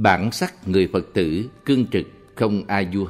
Bản sắc người Phật tử cương trực không a vua.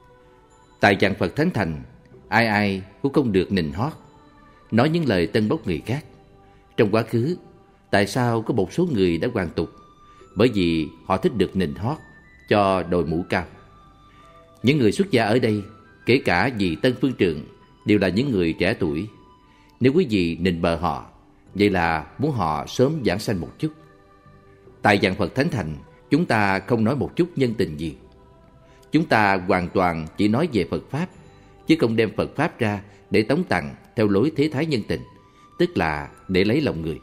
Tại giảng Phật Thánh Thành, ai ai cũng không được nịnh hót, nói những lời tân bốc người khác. Trong quá khứ, tại sao có một số người đã hoàn tục? Bởi vì họ thích được nịnh hót cho đội mũ cao. Những người xuất gia ở đây, kể cả vị Tân Phương Trượng, đều là những người trẻ tuổi. Nếu quý vị nịnh bợ họ, vậy là muốn họ sớm giảng sanh một chút. Tại giảng Phật Thánh Thành, chúng ta không nói một chút nhân tình gì. Chúng ta hoàn toàn chỉ nói về Phật Pháp, chứ không đem Phật Pháp ra để tống tặng theo lối thế thái nhân tình, tức là để lấy lòng người.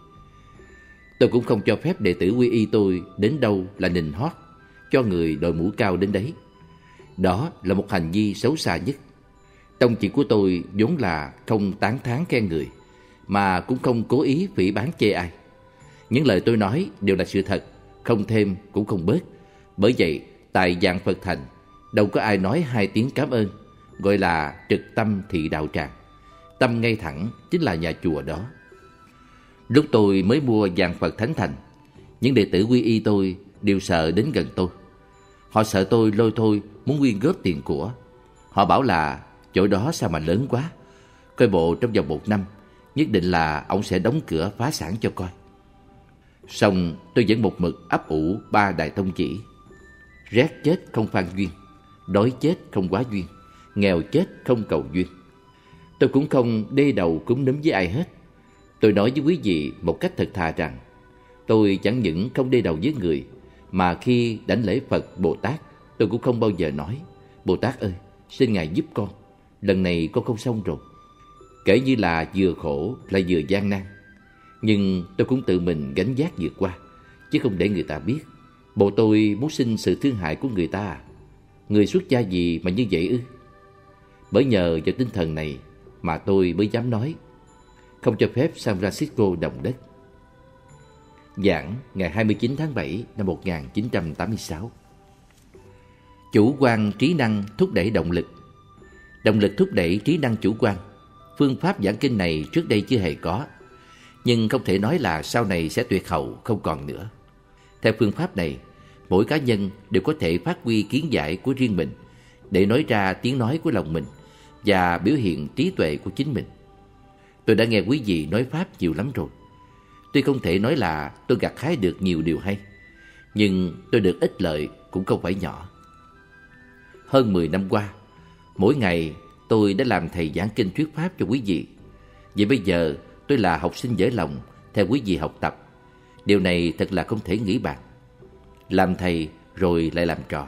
Tôi cũng không cho phép đệ tử quy y tôi đến đâu là nịnh hót cho người đội mũ cao đến đấy. Đó là một hành vi xấu xa nhất. Tông chỉ của tôi vốn là không tán thán khen người, mà cũng không cố ý phỉ báng chê ai. Những lời tôi nói đều là sự thật, không thêm cũng không bớt. Bởi vậy, tại giảng Phật Thành, đâu có ai nói hai tiếng cảm ơn, gọi là trực tâm thị đạo tràng. Tâm ngay thẳng chính là nhà chùa đó. Lúc tôi mới mua giảng Phật Thánh Thành, những đệ tử quy y tôi đều sợ đến gần tôi. Họ sợ tôi lôi thôi muốn quyên góp tiền của. Họ bảo là chỗ đó sao mà lớn quá, coi bộ trong vòng 1 năm nhất định là ông sẽ đóng cửa phá sản cho coi. Xong tôi vẫn một mực ấp ủ 3 đại tông chỉ: rét chết không phan duyên, đói chết không quá duyên, nghèo chết không cầu duyên. Tôi cũng không đê đầu cúm núm với ai hết. Tôi nói với quý vị một cách thật thà rằng tôi chẳng những không đê đầu với người, mà khi đảnh lễ Phật Bồ Tát, tôi cũng không bao giờ nói: Bồ Tát ơi, xin Ngài giúp con, lần này con không xong rồi. Kể như là vừa khổ lại vừa gian nan. Nhưng tôi cũng tự mình gánh vác vượt qua, chứ không để người ta biết. Bộ tôi muốn xin sự thương hại của người ta à? Người xuất gia gì mà như vậy ư? Bởi nhờ vào tinh thần này mà tôi mới dám nói không cho phép San Francisco động đất. Giảng ngày 29 tháng 7 năm 1986. Chủ quan trí năng thúc đẩy động lực. Động lực thúc đẩy trí năng chủ quan. Phương pháp giảng kinh này trước đây chưa hề có, nhưng không thể nói là sau này sẽ tuyệt hậu không còn nữa. Theo phương pháp này, mỗi cá nhân đều có thể phát huy kiến giải của riêng mình để nói ra tiếng nói của lòng mình và biểu hiện trí tuệ của chính mình. Tôi đã nghe quý vị nói Pháp nhiều lắm rồi. Tuy không thể nói là tôi gặt hái được nhiều điều hay, nhưng tôi được ích lợi cũng không phải nhỏ. Hơn 10 năm qua, mỗi ngày tôi đã làm thầy giảng kinh thuyết Pháp cho quý vị. Vậy bây giờ tôi là học sinh dở lòng theo quý vị học tập. Điều này thật là không thể nghĩ bàn. Làm thầy rồi lại làm trò.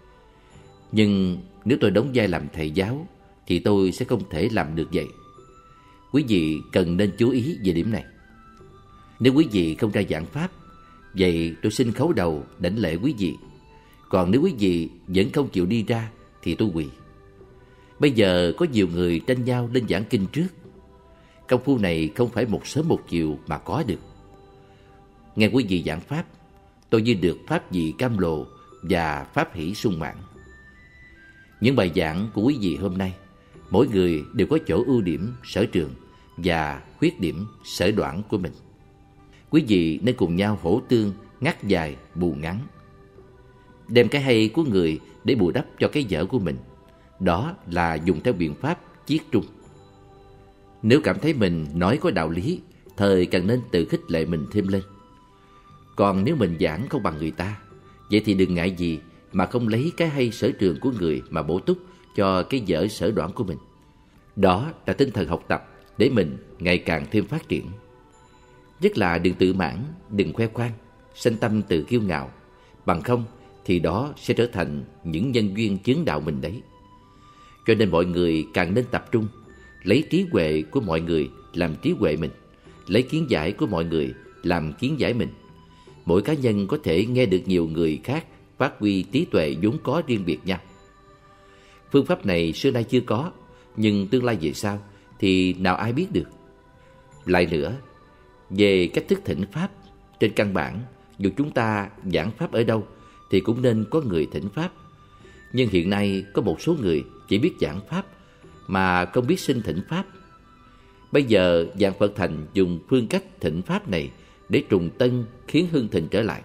Nhưng nếu tôi đóng vai làm thầy giáo thì tôi sẽ không thể làm được vậy. Quý vị cần nên chú ý về điểm này. Nếu quý vị không ra giảng Pháp, vậy tôi xin khấu đầu đảnh lễ quý vị. Còn nếu quý vị vẫn không chịu đi ra thì tôi quỳ. Bây giờ có nhiều người tranh nhau lên giảng kinh trước. Công phu này không phải một sớm một chiều mà có được. Nghe quý vị giảng Pháp, tôi như được pháp vị cam lồ và pháp hỷ sung mãn. Những bài giảng của quý vị hôm nay, mỗi người đều có chỗ ưu điểm, sở trường và khuyết điểm, sở đoản của mình. Quý vị nên cùng nhau hỗ tương, ngắt dài, bù ngắn. Đem cái hay của người để bù đắp cho cái dở của mình. Đó là dùng theo biện pháp chiết trung. Nếu cảm thấy mình nói có đạo lý, thời cần nên tự khích lệ mình thêm lên. Còn nếu mình giảng không bằng người ta, vậy thì đừng ngại gì mà không lấy cái hay sở trường của người mà bổ túc cho cái dở sở đoản của mình. Đó là tinh thần học tập để mình ngày càng thêm phát triển. Nhất là đừng tự mãn, đừng khoe khoang, sanh tâm tự kiêu ngạo. Bằng không thì đó sẽ trở thành những nhân duyên chướng đạo mình đấy. Cho nên mọi người càng nên tập trung, lấy trí huệ của mọi người làm trí huệ mình, lấy kiến giải của mọi người làm kiến giải mình. Mỗi cá nhân có thể nghe được nhiều người khác phát huy trí tuệ vốn có riêng biệt nhau. Phương pháp này xưa nay chưa có, nhưng tương lai về sau thì nào ai biết được. Lại nữa, về cách thức thỉnh Pháp, trên căn bản, dù chúng ta giảng Pháp ở đâu thì cũng nên có người thỉnh Pháp. Nhưng hiện nay có một số người chỉ biết giảng Pháp mà không biết xin thỉnh Pháp. Bây giờ giảng Phật Thành dùng phương cách thỉnh Pháp này để trùng tân khiến hưng thịnh trở lại.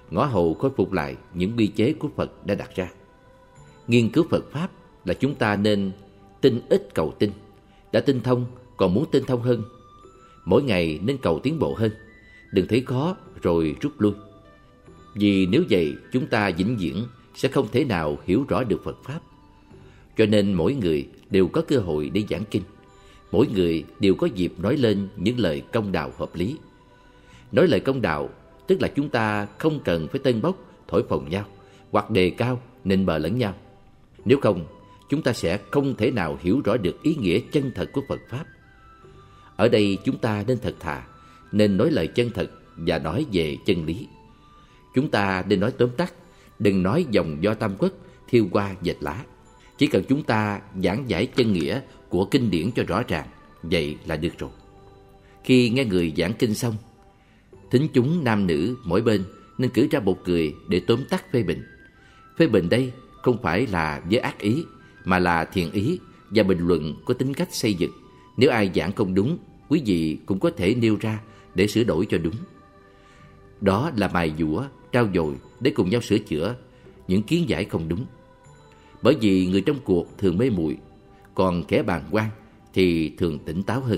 ngõ hầu khôi phục lại những quy chế của Phật đã đặt ra. Nghiên cứu Phật Pháp là chúng ta nên tin ít cầu tin, đã tinh thông còn muốn tinh thông hơn. Mỗi ngày nên cầu tiến bộ hơn, đừng thấy khó rồi rút lui. Vì nếu vậy chúng ta vĩnh viễn sẽ không thể nào hiểu rõ được Phật Pháp. Cho nên mỗi người đều có cơ hội để giảng kinh, mỗi người đều có dịp nói lên những lời công đạo hợp lý. Nói lời công đạo tức là chúng ta không cần phải tâng bốc, thổi phồng nhau hoặc đề cao, nịnh bợ lẫn nhau. Nếu không, chúng ta sẽ không thể nào hiểu rõ được ý nghĩa chân thật của Phật Pháp. Ở đây chúng ta nên thật thà, nên nói lời chân thật và nói về chân lý. Chúng ta nên nói tóm tắt, đừng nói dòng do Tam Quốc, thiêu hoa dệt lá. Chỉ cần chúng ta giảng giải chân nghĩa của kinh điển cho rõ ràng, vậy là được rồi. Khi nghe người giảng kinh xong, thính chúng nam nữ mỗi bên nên cử ra một người để tóm tắt phê bình. Phê bình đây không phải là với ác ý, mà là thiện ý và bình luận có tính cách xây dựng. Nếu ai giảng không đúng, quý vị cũng có thể nêu ra để sửa đổi cho đúng. Đó là mài dũa, trau dồi để cùng nhau sửa chữa những kiến giải không đúng. Bởi vì người trong cuộc thường mê muội, còn kẻ bàng quan thì thường tỉnh táo hơn.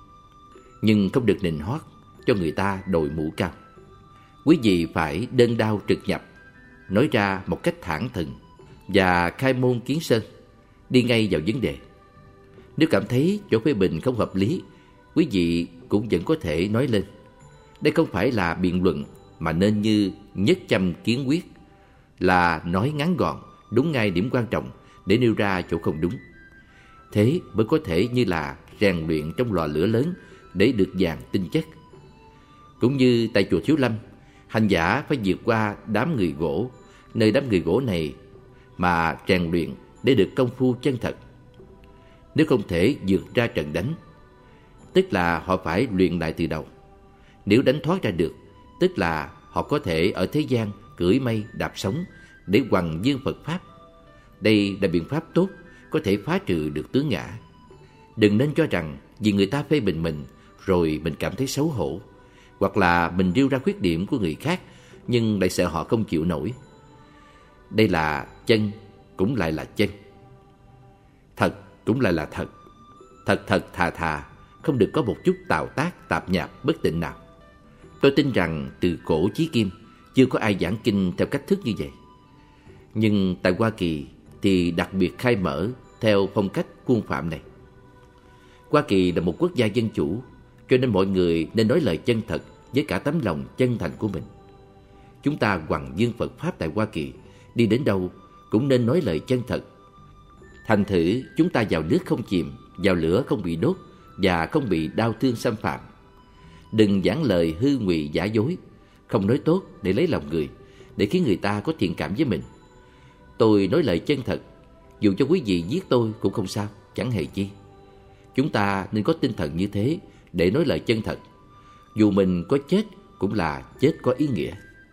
Nhưng không được nịnh hót cho người ta đội mũ cao. Quý vị phải đơn đao trực nhập, nói ra một cách thẳng thừng và khai môn kiến sơn, đi ngay vào vấn đề. Nếu cảm thấy chỗ phê bình không hợp lý, quý vị cũng vẫn có thể nói lên. Đây không phải là biện luận, mà nên như nhất châm kiến quyết, là nói ngắn gọn, đúng ngay điểm quan trọng để nêu ra chỗ không đúng. Thế mới có thể như là rèn luyện trong lò lửa lớn để được vàng tinh chất. Cũng như tại chùa Thiếu Lâm, hành giả phải vượt qua đám người gỗ, nơi đám người gỗ này mà rèn luyện để được công phu chân thật. Nếu không thể vượt ra trận đánh, tức là họ phải luyện lại từ đầu. Nếu đánh thoát ra được, tức là họ có thể ở thế gian cưỡi mây đạp sóng để hoằng dương Phật Pháp. Đây là biện pháp tốt, có thể phá trừ được tướng ngã. Đừng nên cho rằng vì người ta phê bình mình rồi mình cảm thấy xấu hổ, hoặc là mình nêu ra khuyết điểm của người khác nhưng lại sợ họ không chịu nổi. Đây là chân cũng lại là chân, thật cũng lại là thật. Thật thật thà thà, không được có một chút tào tác tạp nhạp bất tịnh nào. Tôi tin rằng từ cổ chí kim chưa có ai giảng kinh theo cách thức như vậy. Nhưng tại Hoa Kỳ thì đặc biệt khai mở theo phong cách khuôn phạm này. Hoa Kỳ là một quốc gia dân chủ, cho nên mọi người nên nói lời chân thật với cả tấm lòng chân thành của mình. Chúng ta hoằng dương Phật Pháp tại Hoa Kỳ, đi đến đâu cũng nên nói lời chân thật. Thành thử chúng ta vào nước không chìm, vào lửa không bị đốt và không bị đau thương xâm phạm. Đừng giảng lời hư ngụy giả dối, không nói tốt để lấy lòng người, để khiến người ta có thiện cảm với mình. Tôi nói lời chân thật, dù cho quý vị giết tôi cũng không sao, chẳng hề chi. Chúng ta nên có tinh thần như thế để nói lời chân thật. Dù mình có chết cũng là chết có ý nghĩa.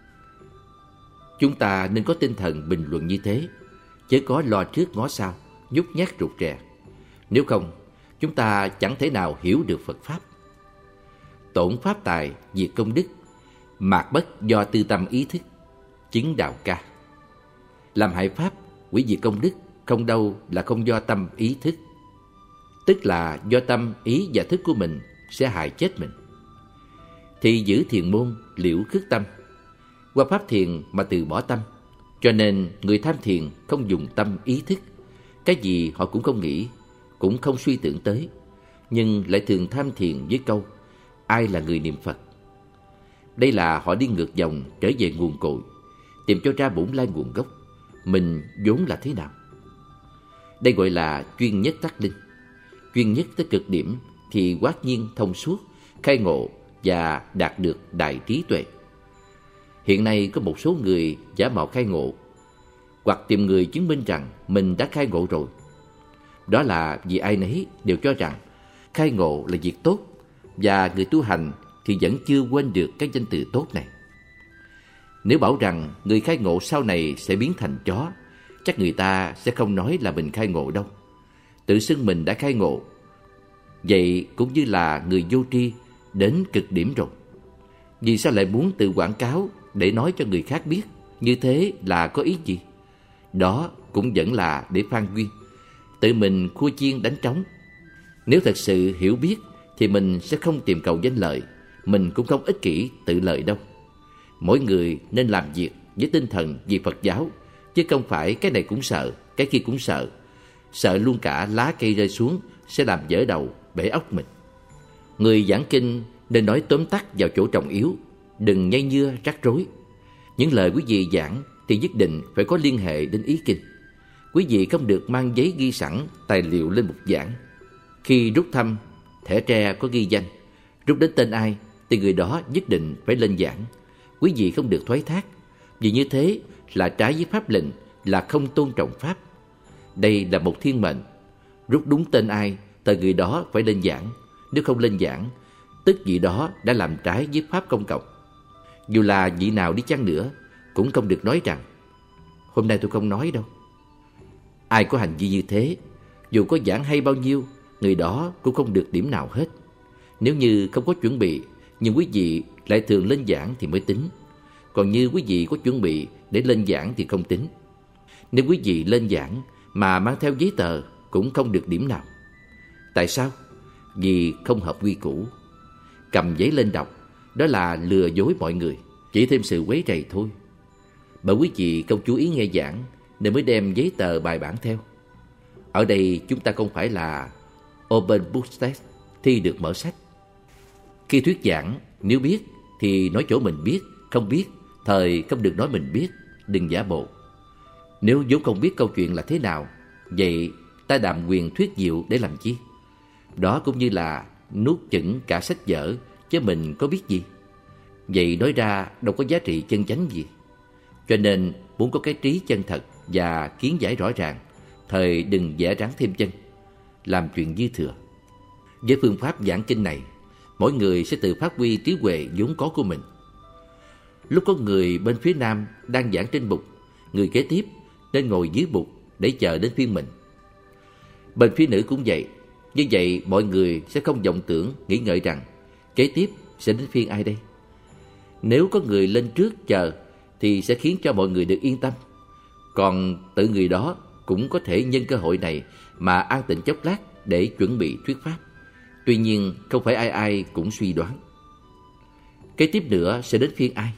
Chúng ta nên có tinh thần bình luận như thế, chớ có lo trước ngó sau, nhút nhát rụt rè. Nếu không, chúng ta chẳng thể nào hiểu được Phật Pháp. Tổn pháp tài, diệt công đức, mạt bất do tư tâm ý thức, chứng đạo ca. Làm hại pháp, hủy diệt công đức, không đâu là không do tâm ý thức. Tức là do tâm ý và thức của mình sẽ hại chết mình. Thì giữ thiền môn, liễu khước tâm, qua pháp thiền mà từ bỏ tâm. Cho nên người tham thiền không dùng tâm ý thức, cái gì họ cũng không nghĩ, cũng không suy tưởng tới, nhưng lại thường tham thiền với câu ai là người niệm Phật. Đây là họ đi ngược dòng trở về nguồn cội, tìm cho ra bổn lai nguồn gốc, mình vốn là thế nào. Đây gọi là chuyên nhất đắc linh. Chuyên nhất tới cực điểm thì quát nhiên thông suốt, khai ngộ và đạt được đại trí tuệ. Hiện nay có một số người giả mạo khai ngộ, hoặc tìm người chứng minh rằng mình đã khai ngộ rồi. Đó là vì ai nấy đều cho rằng khai ngộ là việc tốt, và người tu hành thì vẫn chưa quên được cái danh từ tốt này. Nếu bảo rằng người khai ngộ sau này sẽ biến thành chó, chắc người ta sẽ không nói là mình khai ngộ đâu. Tự xưng mình đã khai ngộ, vậy cũng như là người vô tri đến cực điểm rồi. Vì sao lại muốn tự quảng cáo để nói cho người khác biết? Như thế là có ý gì? Đó cũng vẫn là để phan duyên, tự mình khua chiên đánh trống. Nếu thật sự hiểu biết thì mình sẽ không tìm cầu danh lợi, mình cũng không ích kỷ tự lợi đâu. Mỗi người nên làm việc với tinh thần vì Phật giáo, chứ không phải cái này cũng sợ, cái kia cũng sợ. Sợ luôn cả lá cây rơi xuống sẽ làm vỡ đầu, bể óc mình. Người giảng kinh nên nói tóm tắt vào chỗ trọng yếu, đừng nhây nhưa rắc rối. Những lời quý vị giảng thì nhất định phải có liên hệ đến ý kinh. Quý vị không được mang giấy ghi sẵn tài liệu lên bục giảng. Khi rút thăm, thẻ tre có ghi danh, rút đến tên ai thì người đó nhất định phải lên giảng. Quý vị không được thoái thác, vì như thế là trái với pháp lệnh, là không tôn trọng pháp. Đây là một thiên mệnh. Rút đúng tên ai thì người đó phải lên giảng. Nếu không lên giảng, tức vị đó đã làm trái với pháp công cộng. Dù là vị nào đi chăng nữa, cũng không được nói rằng hôm nay tôi không nói đâu. Ai có hành vi như thế, dù có giảng hay bao nhiêu, người đó cũng không được điểm nào hết. Nếu như không có chuẩn bị, nhưng quý vị lại thường lên giảng thì mới tính. Còn như quý vị có chuẩn bị để lên giảng thì không tính. Nếu quý vị lên giảng mà mang theo giấy tờ cũng không được điểm nào. Tại sao? Vì không hợp quy củ. Cầm giấy lên đọc, đó là lừa dối mọi người, chỉ thêm sự quấy rầy thôi. Bởi quý vị không chú ý nghe giảng nên mới đem giấy tờ bài bản theo. Ở đây chúng ta không phải là open book test, thi được mở sách. Khi thuyết giảng, nếu biết thì nói chỗ mình biết, không biết thời không được nói mình biết, đừng giả bộ. Nếu vốn không biết câu chuyện là thế nào, vậy ta đàm quyền thuyết diệu để làm chi? Đó cũng như là nuốt chửng cả sách vở, chứ mình có biết gì. Vậy nói ra đâu có giá trị chân chánh gì. Cho nên muốn có cái trí chân thật và kiến giải rõ ràng, thời đừng vẽ rắn thêm chân, làm chuyện dư thừa. Với phương pháp giảng kinh này, mỗi người sẽ tự phát huy trí huệ vốn có của mình. Lúc có người bên phía nam đang giảng trên bục, người kế tiếp nên ngồi dưới bục để chờ đến phiên mình. Bên phía nữ cũng vậy. Như vậy mọi người sẽ không vọng tưởng nghĩ ngợi rằng kế tiếp sẽ đến phiên ai đây. Nếu có người lên trước chờ thì sẽ khiến cho mọi người được yên tâm. Còn tự người đó cũng có thể nhân cơ hội này mà an tịnh chốc lát để chuẩn bị thuyết pháp. Tuy nhiên không phải ai ai cũng suy đoán kế tiếp nữa sẽ đến phiên ai.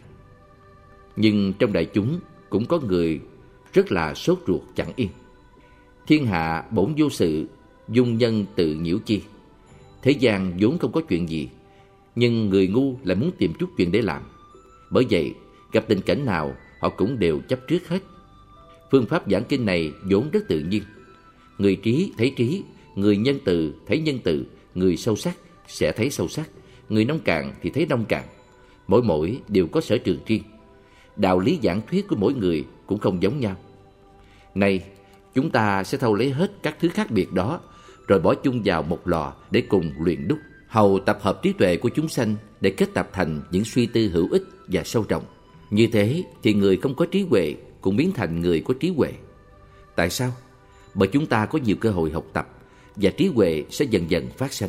Nhưng trong đại chúng cũng có người rất là sốt ruột chẳng yên. Thiên hạ bổn vô sự, dung nhân tự nhiễu chi. Thế gian vốn không có chuyện gì, nhưng người ngu lại muốn tìm chút chuyện để làm. Bởi vậy gặp tình cảnh nào họ cũng đều chấp trước hết. Phương pháp giảng kinh này vốn rất tự nhiên. Người trí thấy trí, người nhân từ thấy nhân từ, người sâu sắc sẽ thấy sâu sắc, người nông cạn thì thấy nông cạn. Mỗi đều có sở trường riêng. Đạo lý giảng thuyết của mỗi người cũng không giống nhau. Nay chúng ta sẽ thâu lấy hết các thứ khác biệt đó, rồi bỏ chung vào một lò để cùng luyện đúc, hầu tập hợp trí tuệ của chúng sanh để kết tập thành những suy tư hữu ích và sâu rộng. Như thế thì người không có trí huệ cũng biến thành người có trí huệ. Tại sao? Bởi chúng ta có nhiều cơ hội học tập và trí huệ sẽ dần dần phát sinh.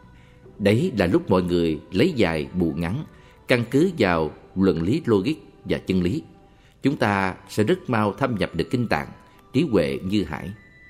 Đấy là lúc mọi người lấy dài bù ngắn, căn cứ vào luận lý logic và chân lý. Chúng ta sẽ rất mau thâm nhập được kinh tạng, trí huệ như hải.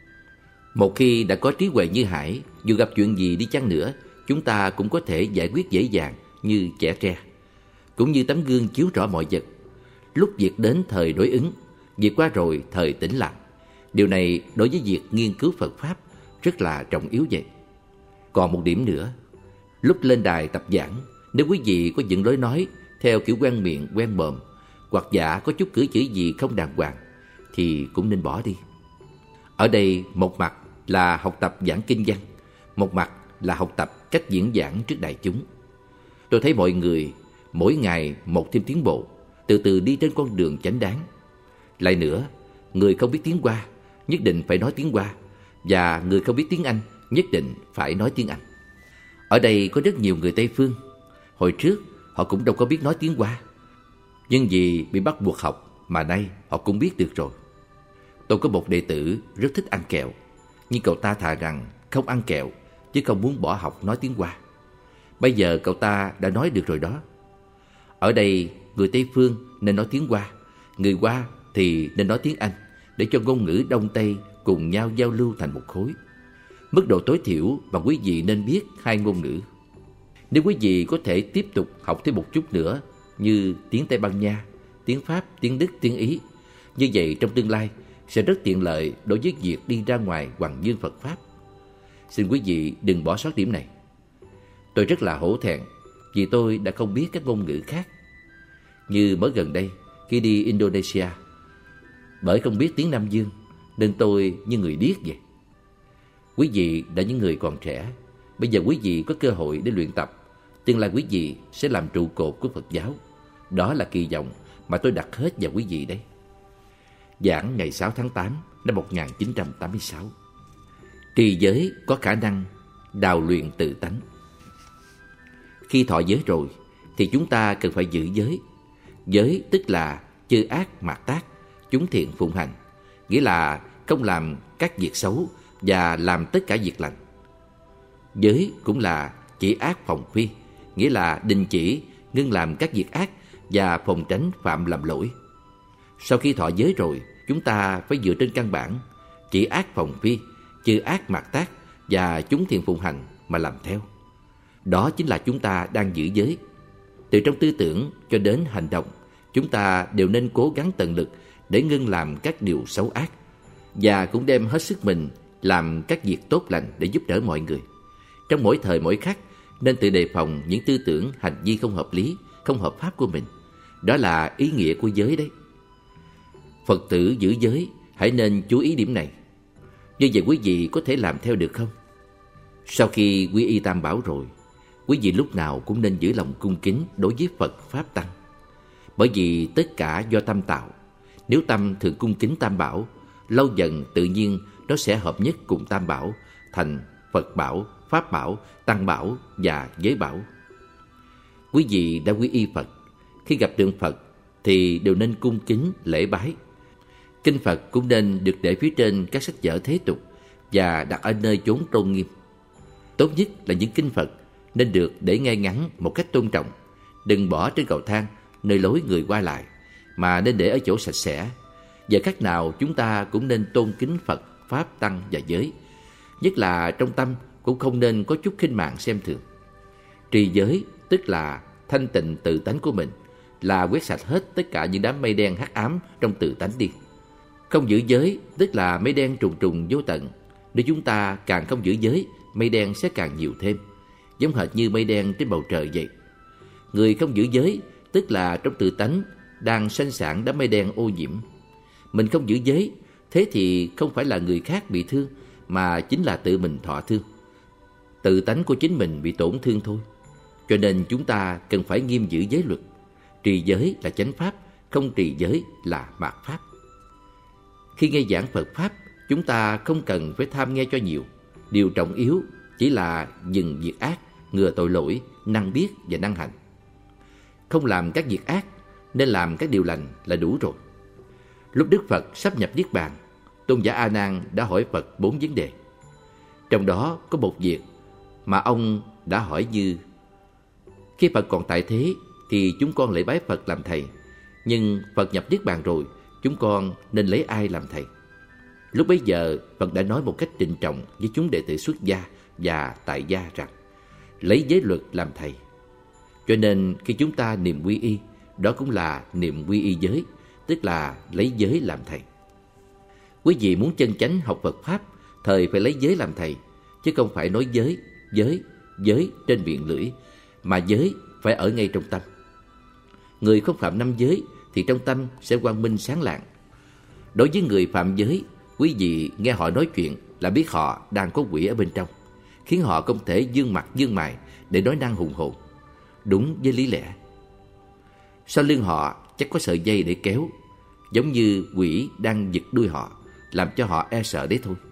Một khi đã có trí huệ như hải, dù gặp chuyện gì đi chăng nữa, chúng ta cũng có thể giải quyết dễ dàng như chẻ tre. Cũng như tấm gương chiếu rõ mọi vật. Lúc việc đến thời đối ứng, việc qua rồi thời tĩnh lặng. Điều này đối với việc nghiên cứu Phật Pháp rất là trọng yếu vậy. Còn một điểm nữa, lúc lên đài tập giảng, nếu quý vị có những lối nói theo kiểu quen miệng quen mồm, hoặc giả có chút cử chỉ gì không đàng hoàng, thì cũng nên bỏ đi. Ở đây một mặt là học tập giảng kinh văn, một mặt là học tập cách diễn giảng trước đại chúng. Tôi thấy mọi người mỗi ngày một thêm tiến bộ, từ từ đi trên con đường chánh đáng. Lại nữa, người không biết tiếng Hoa nhất định phải nói tiếng Hoa, và người không biết tiếng Anh nhất định phải nói tiếng Anh. Ở đây có rất nhiều người Tây phương. Hồi trước họ cũng đâu có biết nói tiếng Hoa, nhưng vì bị bắt buộc học mà nay họ cũng biết được rồi. Tôi có một đệ tử rất thích ăn kẹo, nhưng cậu ta thà rằng không ăn kẹo chứ không muốn bỏ học nói tiếng Hoa. Bây giờ cậu ta đã nói được rồi đó. Ở đây, người Tây Phương nên nói tiếng Hoa, người Hoa thì nên nói tiếng Anh, để cho ngôn ngữ Đông Tây cùng nhau giao lưu thành một khối. Mức độ tối thiểu mà quý vị nên biết 2 ngôn ngữ. Nếu quý vị có thể tiếp tục học thêm một chút nữa, như tiếng Tây Ban Nha, tiếng Pháp, tiếng Đức, tiếng Ý, như vậy trong tương lai sẽ rất tiện lợi đối với việc đi ra ngoài hoằng dương Phật Pháp. Xin quý vị đừng bỏ sót điểm này. Tôi rất là hổ thẹn vì tôi đã không biết các ngôn ngữ khác. Như mới gần đây, khi đi Indonesia, bởi không biết tiếng Nam Dương nên tôi như người điếc vậy. Quý vị đã những người còn trẻ, bây giờ quý vị có cơ hội để luyện tập. Tương lai quý vị sẽ làm trụ cột của Phật giáo. Đó là kỳ vọng mà tôi đặt hết vào quý vị đấy. Giảng ngày 6 tháng 8 năm 1986. Trì giới có khả năng đào luyện tự tánh. Khi thọ giới rồi thì chúng ta cần phải giữ giới. Giới tức là chư ác mạt tác, chúng thiện phụng hành, nghĩa là không làm các việc xấu và làm tất cả việc lành. Giới cũng là chỉ ác phòng phi, nghĩa là đình chỉ, ngưng làm các việc ác và phòng tránh phạm làm lỗi. Sau khi thọ giới rồi, chúng ta phải dựa trên căn bản chỉ ác phòng phi, chư ác mạt tác và chúng thiện phụng hành mà làm theo. Đó chính là chúng ta đang giữ giới. Từ trong tư tưởng cho đến hành động, chúng ta đều nên cố gắng tận lực để ngưng làm các điều xấu ác, và cũng đem hết sức mình làm các việc tốt lành để giúp đỡ mọi người. Trong mỗi thời mỗi khắc nên tự đề phòng những tư tưởng hành vi không hợp lý, không hợp pháp của mình. Đó là ý nghĩa của giới đấy. Phật tử giữ giới hãy nên chú ý điểm này. Như vậy quý vị có thể làm theo được không? Sau khi quy y Tam Bảo rồi, quý vị lúc nào cũng nên giữ lòng cung kính đối với Phật Pháp Tăng. Bởi vì tất cả do tâm tạo. Nếu tâm thường cung kính Tam Bảo, lâu dần tự nhiên nó sẽ hợp nhất cùng Tam Bảo, thành Phật Bảo, Pháp Bảo, Tăng Bảo và Giới Bảo. Quý vị đã quy y Phật, khi gặp tượng Phật thì đều nên cung kính lễ bái. Kinh Phật cũng nên được để phía trên các sách vở thế tục và đặt ở nơi chốn tôn nghiêm. Tốt nhất là những kinh Phật nên được để ngay ngắn một cách tôn trọng, đừng bỏ trên cầu thang nơi lối người qua lại, mà nên để ở chỗ sạch sẽ. Giờ khác nào chúng ta cũng nên tôn kính Phật, Pháp, Tăng và giới. Nhất là trong tâm cũng không nên có chút khinh mạng xem thường. Trì giới tức là thanh tịnh tự tánh của mình, là quét sạch hết tất cả những đám mây đen hắc ám trong tự tánh đi. Không giữ giới tức là mây đen trùng trùng vô tận. Nếu chúng ta càng không giữ giới, mây đen sẽ càng nhiều thêm, giống hệt như mây đen trên bầu trời vậy. Người không giữ giới tức là trong tự tánh đang sanh sản đám mây đen ô nhiễm. Mình không giữ giới, thế thì không phải là người khác bị thương, mà chính là tự mình thọ thương. Tự tánh của chính mình bị tổn thương thôi. Cho nên chúng ta cần phải nghiêm giữ giới luật. Trì giới là chánh pháp, không trì giới là mạt pháp. Khi nghe giảng Phật Pháp, chúng ta không cần phải tham nghe cho nhiều. Điều trọng yếu chỉ là dừng việc ác, ngừa tội lỗi, năng biết và năng hành. Không làm các việc ác, nên làm các điều lành là đủ rồi. Lúc Đức Phật sắp nhập Niết Bàn, Tôn giả A Nan đã hỏi Phật 4 vấn đề. Trong đó có một việc mà ông đã hỏi như: khi Phật còn tại thế thì chúng con lễ bái Phật làm thầy, nhưng Phật nhập Niết Bàn rồi, chúng con nên lấy ai làm thầy? Lúc bấy giờ Phật đã nói một cách trịnh trọng với chúng đệ tử xuất gia và tại gia rằng lấy giới luật làm thầy. Cho nên khi chúng ta niệm quy y, đó cũng là niệm quy y giới, tức là lấy giới làm thầy. Quý vị muốn chân chánh học Phật Pháp, thời phải lấy giới làm thầy, chứ không phải nói giới, giới, giới trên miệng lưỡi, mà giới phải ở ngay trong tâm. Người không phạm 5 giới thì trong tâm sẽ quang minh sáng lạng. Đối với người phạm giới, quý vị nghe họ nói chuyện là biết họ đang có quỷ ở bên trong, khiến họ không thể dương mặt dương mày để nói năng hùng hồn, đúng với lý lẽ. Sau lưng họ chắc có sợi dây để kéo, giống như quỷ đang giật đuôi họ, làm cho họ e sợ đấy thôi.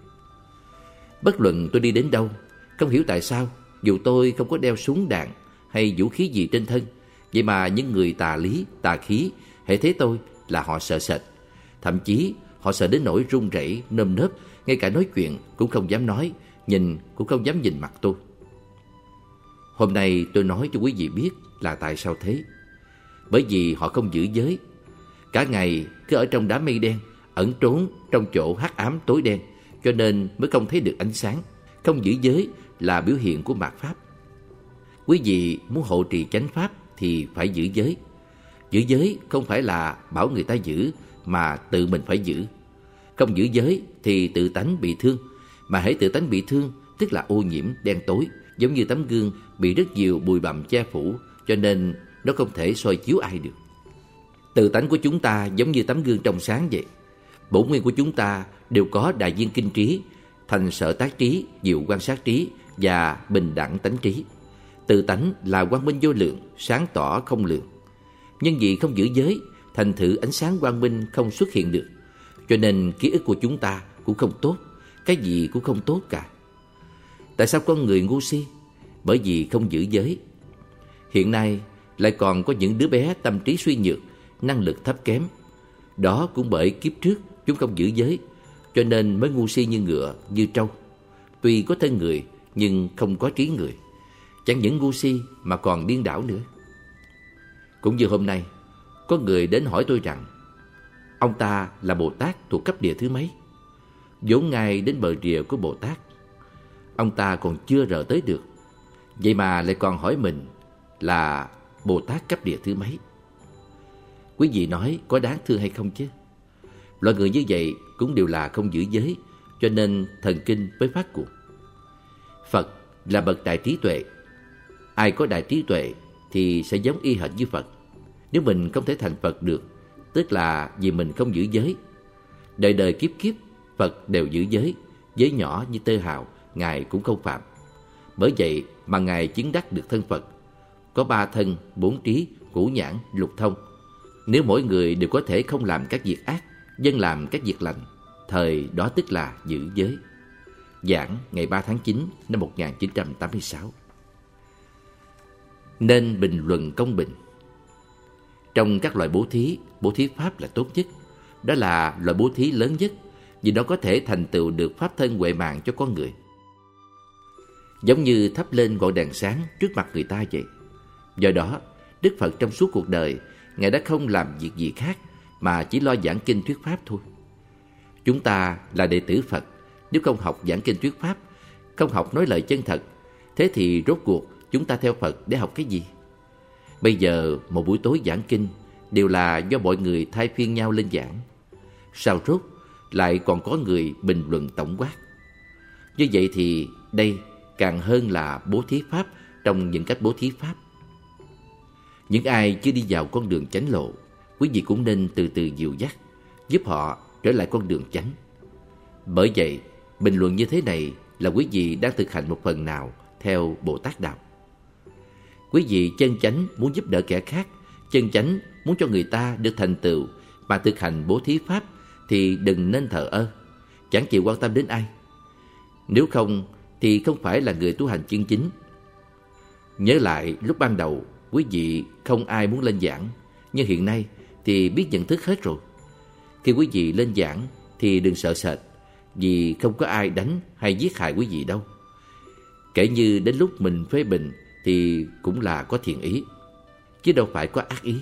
Bất luận tôi đi đến đâu, không hiểu tại sao, dù tôi không có đeo súng đạn hay vũ khí gì trên thân, vậy mà những người tà lý, tà khí hễ thấy tôi là họ sợ sệt. Thậm chí họ sợ đến nỗi run rẩy, nơm nớp, ngay cả nói chuyện cũng không dám nói, nhìn cũng không dám nhìn mặt tôi. Hôm nay tôi nói cho quý vị biết là tại sao thế. bởi vì họ không giữ giới. Cả ngày cứ ở trong đám mây đen, ẩn trốn trong chỗ hắc ám tối đen, cho nên mới không thấy được ánh sáng. Không giữ giới là biểu hiện của mạt pháp. Quý vị muốn hộ trì chánh pháp thì phải giữ giới. Giữ giới không phải là bảo người ta giữ, mà tự mình phải giữ. Không giữ giới thì tự tánh bị thương, mà hễ tự tánh bị thương tức là ô nhiễm đen tối, giống như tấm gương bị rất nhiều bụi bặm che phủ, cho nên nó không thể soi chiếu ai được. Tự tánh của chúng ta giống như tấm gương trong sáng vậy. Bổn nguyên của chúng ta đều có đại viên kinh trí, thành sở tác trí, diệu quan sát trí và bình đẳng tánh trí. Tự tánh là quang minh vô lượng, sáng tỏ không lượng. Nhưng vì không giữ giới, thành thử ánh sáng quang minh không xuất hiện được, cho nên ký ức của chúng ta cũng không tốt, cái gì cũng không tốt cả. Tại sao con người ngu si? Bởi vì không giữ giới. Hiện nay lại còn có những đứa bé tâm trí suy nhược, năng lực thấp kém. Đó cũng bởi kiếp trước chúng không giữ giới, cho nên mới ngu si như ngựa, như trâu. Tuy có thân người nhưng không có trí người. Chẳng những ngu si mà còn điên đảo nữa. Cũng như hôm nay, có người đến hỏi tôi rằng ông ta là Bồ Tát thuộc cấp địa thứ mấy. Vốn ngay đến bờ rìa của Bồ Tát, ông ta còn chưa rờ tới được, vậy mà lại còn hỏi mình là Bồ Tát cấp địa thứ mấy. Quý vị nói có đáng thương hay không chứ? Loại người như vậy cũng đều là không giữ giới, cho nên thần kinh mới phát cuồng. Phật là bậc đại trí tuệ. Ai có đại trí tuệ thì sẽ giống y hệt như Phật. Nếu mình không thể thành Phật được, tức là vì mình không giữ giới. Đời đời kiếp kiếp, Phật đều giữ giới. Giới nhỏ như tơ hào, Ngài cũng không phạm. Bởi vậy mà Ngài chứng đắc được thân Phật. Có 3 thân, 4 trí, ngũ nhãn, lục thông. Nếu mỗi người đều có thể không làm các việc ác, dân làm các việc lành, thời đó tức là giữ giới. Giảng ngày 3 tháng 9 năm 1986. Nên bình luận công bình. Trong các loại bố thí pháp là tốt nhất. Đó là loại bố thí lớn nhất, vì nó có thể thành tựu được pháp thân huệ mạng cho con người. Giống như thắp lên ngọn đèn sáng trước mặt người ta vậy. Do đó, Đức Phật trong suốt cuộc đời, Ngài đã không làm việc gì khác mà chỉ lo giảng kinh thuyết pháp thôi. Chúng ta là đệ tử Phật, nếu không học giảng kinh thuyết pháp, không học nói lời chân thật, thế thì rốt cuộc chúng ta theo Phật để học cái gì? Bây giờ một buổi tối giảng kinh đều là do mọi người thay phiên nhau lên giảng. Sau rốt lại còn có người bình luận tổng quát. Như vậy thì đây càng hơn là bố thí pháp trong những cách bố thí pháp. Những ai chưa đi vào con đường chánh lộ, quý vị cũng nên từ từ dìu dắt, giúp họ trở lại con đường chánh. Bởi vậy, bình luận như thế này là quý vị đang thực hành một phần nào theo Bồ Tát Đạo. Quý vị chân chánh muốn giúp đỡ kẻ khác, chân chánh muốn cho người ta được thành tựu mà thực hành bố thí pháp thì đừng nên thờ ơ, chẳng chịu quan tâm đến ai. Nếu không thì không phải là người tu hành chân chính. Nhớ lại lúc ban đầu quý vị không ai muốn lên giảng, nhưng hiện nay thì biết nhận thức hết rồi. Khi quý vị lên giảng thì đừng sợ sệt, vì không có ai đánh hay giết hại quý vị đâu. Kể như đến lúc mình phê bình thì cũng là có thiện ý, chứ đâu phải có ác ý.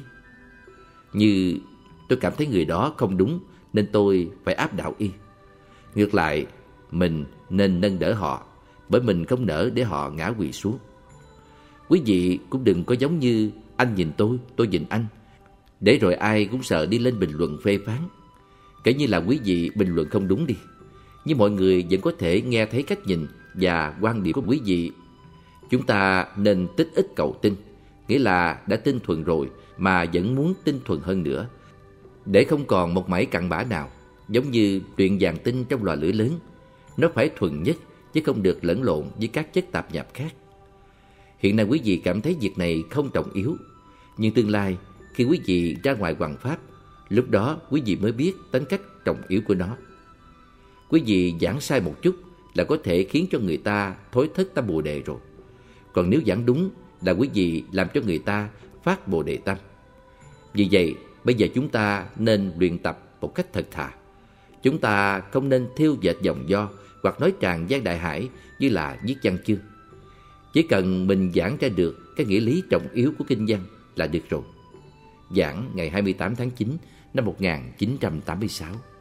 Như tôi cảm thấy người đó không đúng nên tôi phải áp đảo y. Ngược lại, mình nên nâng đỡ họ, bởi mình không nỡ để họ ngã quỵ xuống. Quý vị cũng đừng có giống như anh nhìn tôi nhìn anh, để rồi ai cũng sợ đi lên bình luận phê phán. Kể như là quý vị bình luận không đúng đi, nhưng mọi người vẫn có thể nghe thấy cách nhìn và quan điểm của quý vị. Chúng ta nên tích ít cầu tin, nghĩa là đã tin thuần rồi mà vẫn muốn tin thuần hơn nữa, để không còn một mảy cặn bã nào. Giống như luyện vàng tinh trong lò lửa lớn, nó phải thuần nhất chứ không được lẫn lộn với các chất tạp nhạp khác. Hiện nay quý vị cảm thấy việc này không trọng yếu, nhưng tương lai khi quý vị ra ngoài hoằng pháp, lúc đó quý vị mới biết tính cách trọng yếu của nó. Quý vị giảng sai một chút là có thể khiến cho người ta thối thất tâm Bồ Đề rồi. Còn nếu giảng đúng là quý vị làm cho người ta phát Bồ Đề tâm. Vì vậy, bây giờ chúng ta nên luyện tập một cách thật thà. Chúng ta không nên thêu dệt dòng do hoặc nói tràn gian đại hải như là viết văn chương. Chỉ cần mình giảng ra được cái nghĩa lý trọng yếu của kinh văn là được rồi. giảng ngày 28 tháng 9 năm 1986.